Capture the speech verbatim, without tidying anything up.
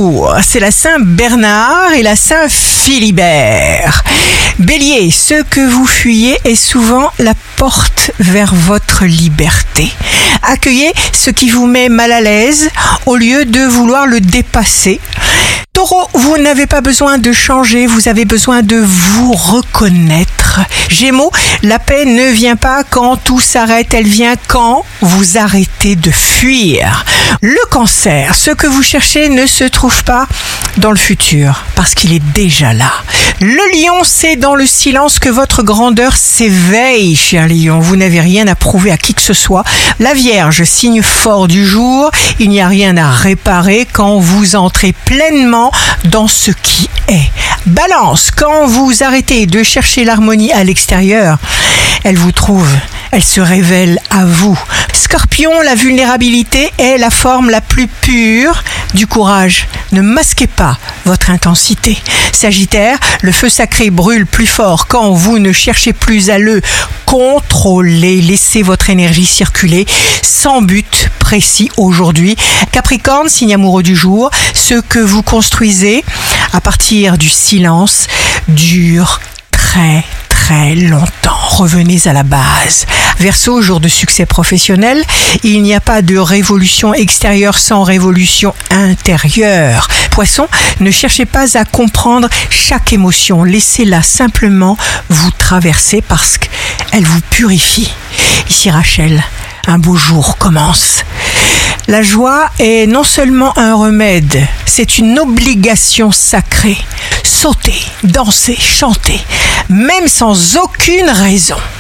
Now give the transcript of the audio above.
jour, c'est la Saint-Bernard et la Saint-Philibert. Bélier, ce que vous fuyez est souvent la porte vers votre liberté. Accueillez ce qui vous met mal à l'aise au lieu de vouloir le dépasser. Taureau, vous n'avez pas besoin de changer, vous avez besoin de vous reconnaître. Gémeaux, la paix ne vient pas quand tout s'arrête, elle vient quand vous arrêtez de fuir. Le Cancer, ce que vous cherchez ne se trouve pas dans le futur, parce qu'il est déjà là. Le Lion, c'est dans le silence que votre grandeur s'éveille, cher Lion. Vous n'avez rien à prouver à qui que ce soit. La Vierge, signe fort du jour, il n'y a rien à réparer quand vous entrez pleinement dans ce qui est. Balance, quand vous arrêtez de chercher l'harmonie à l'extérieur, elle vous trouve, elle se révèle à vous. Scorpion, la vulnérabilité est la forme la plus pure du courage. Ne masquez pas votre intensité. Sagittaire, le feu sacré brûle plus fort quand vous ne cherchez plus à le contrôler. Laissez votre énergie circuler sans but précis aujourd'hui. Capricorne, signe amoureux du jour, ce que vous construisez à partir du silence dure très très longtemps. Revenez à la base. Verseau, jour de succès professionnel, il n'y a pas de révolution extérieure sans révolution intérieure. Poisson, ne cherchez pas à comprendre chaque émotion. Laissez-la simplement vous traverser parce qu'elle vous purifie. Ici Rachel, un beau jour commence. La joie est non seulement un remède, c'est une obligation sacrée. Sautez, dansez, chantez, même sans aucune raison.